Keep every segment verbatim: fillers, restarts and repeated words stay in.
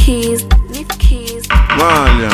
keys, Nick keys. Malian.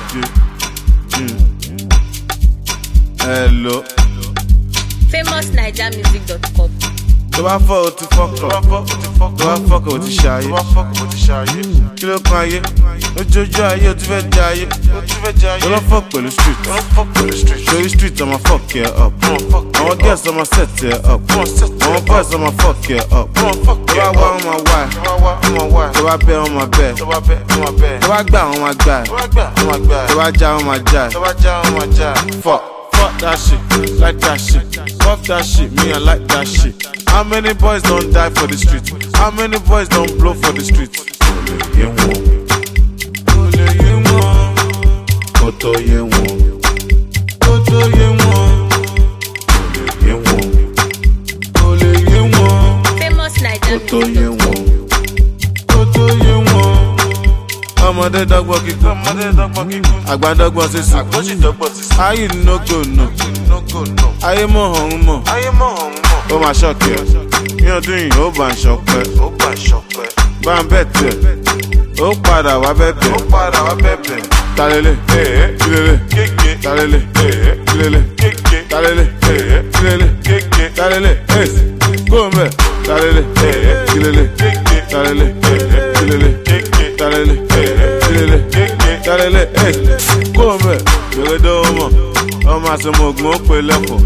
Hello. famous naija music dot com. Tó bá fọ́ o ti fọ́kọ̀, tó bá fọ́kọ̀ o ti ṣayé. Kí ló kan ayé? Lójoojú ayé o ti fẹ́ jẹ ayé. Tó lọ fọ́ pẹ̀lú street. Torí street ọmọ fuck ẹ up. Àwọn girls ọmọ set ẹ up. Àwọn boys ọmọ fuck ẹ up. Tó bá wá ọmọ wá ẹ. Tó bá bẹ́ ọmọ bẹ́. Tó bá gbà ọmọ gbà ẹ. Tó bá já ọmọ já ẹ. Fuck. Fuck that shit, like that shit. Fuck that shit, me I like that shit. How many boys don't die for the streets? How many boys don't blow for the streets? Ole ye won, ole ye won, koto ye won, koto ye won, ole ye won, ole ye won, famous naija koto music ye dot com. won, koto ye won. Ọmọdé dọ́gbọ́n kíkún, ọmọdé dọ́gbọ́n kíkún, àgbà dọ́gbọ́n sísun, àgbọ̀nsì dọ́gbọ́n sísun. Ayé no go no, ayé mọ̀ ọ̀hún mọ̀, ayé mọ̀ ọ̀hún mọ̀. Ó máa ṣọ́ọ̀kì ẹ̀, ní ọdún yìí ó bá ń ṣọpẹ́, ó bá ń ṣọpẹ́. Bá ń bẹ̀ tẹ̀, ó padà wá bẹ̀bẹ̀, ó padà wá bẹ̀bẹ̀. Talele, kílele, talele, kílele, talele, kílele, talele, kó ń bẹ̀, talele, kílele, talele, kílele, talele, kílele, talele, kó ń bẹ̀. Gbèrè dọ́wọ́ mọ̀, ọmọ àṣemọ̀ ògùn ó pè lẹ́fọ̀ọ́.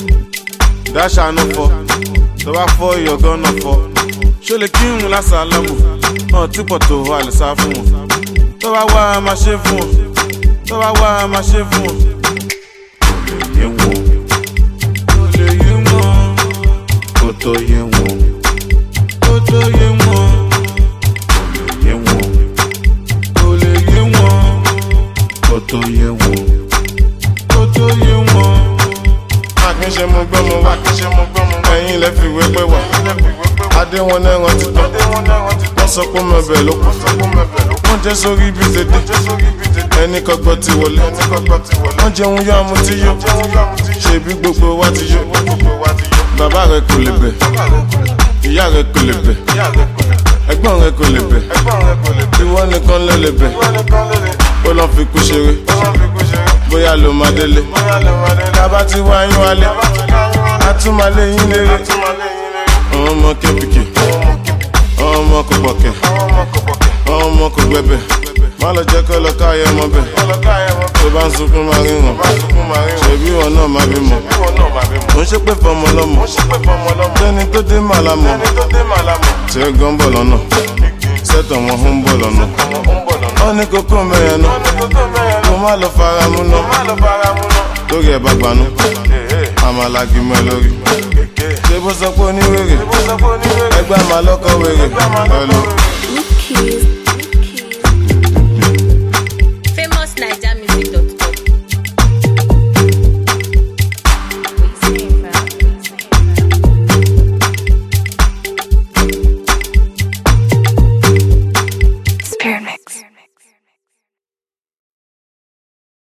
Dáṣà ló fọ́, tó bá fọ́ ìyọ̀gán náà fọ́. Ṣó lè kírun lásàlámù, hàn tí pọ̀ tó wà lè sá fún wọn. Tó bá wá a máa ṣe fún wọn, tó bá wá a máa ṣe fún wọn. Olè yé wọn, olè yé wọn, kó tó yé wọn, kó tó yé wọn. Olè yé wọn, olè yé wọn, kó tó yé wọn, kó tó yé wọn. Akínṣe mo gbọ́ mo wá, ẹ̀yin lẹ fi wé pé wá. Adé wọn náà rántí tán, wọ́n sọ pé mo bẹ̀ ló kù. Wọ́n jẹ́ sórí ibi tètè, ẹni kọ́gbọ́ ti wọlé. Wọ́n jẹun yọ ọmú tí yó, ṣèbí gbogbo wa ti yó. Bàbá rẹ kò lè bẹ̀, ìyá rẹ kò lè bẹ̀, ẹ̀gbọ́n rẹ kò lè bẹ̀, ìwọ nìkan ló lè bẹ̀. Ó lọ fi kú ṣeré, bóyá ló máa délé. Bàbá ti wá yín wálé, a tún máa lé yín léré. Àwọn ọmọ kẹ́pìkì, àwọn ọmọ kò pọ̀kẹ́, àwọn ọmọ kò gbẹ̀bẹ̀. Má lọ jẹ́ kọ́ lọ káyọ̀ ọmọ bẹ̀. Tó bá ń sunkún máa ríran, ṣèbí wọn náà máa bímọ. Mo ń ṣépè fọmọ lọ́mọ, tẹ́ni tó dé màlámọ̀. Tí ó gan bọ̀ lọ́nà, sẹ́tọ̀ wọn ń bọ̀ lọ́nà. Wọ́n ní kókó mẹ́rin náà, mo má lọ fara mú náà. Lórí ẹ̀ bá gbanú, àmàlàgì mọ́ lórí. Ṣé bó sọ pé oníwèrè, ẹgbẹ́ àmàlọ́kọ̀ wèrè.